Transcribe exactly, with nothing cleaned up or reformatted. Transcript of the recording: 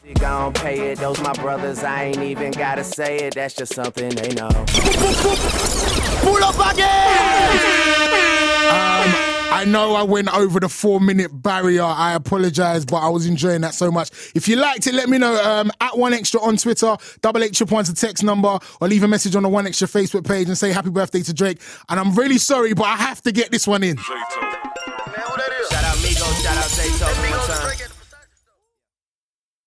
Gon' pay it, those my brothers, I ain't even gotta say it, that's just something they know. Pull up again! Um, I know I went over the four minute barrier, I apologise, but I was enjoying that so much. If you liked it, let me know, um, at one extra on Twitter, double eight triple one's the text number, or leave a message on the one extra Facebook page and say happy birthday to Drake. And I'm really sorry, but I have to get this one in.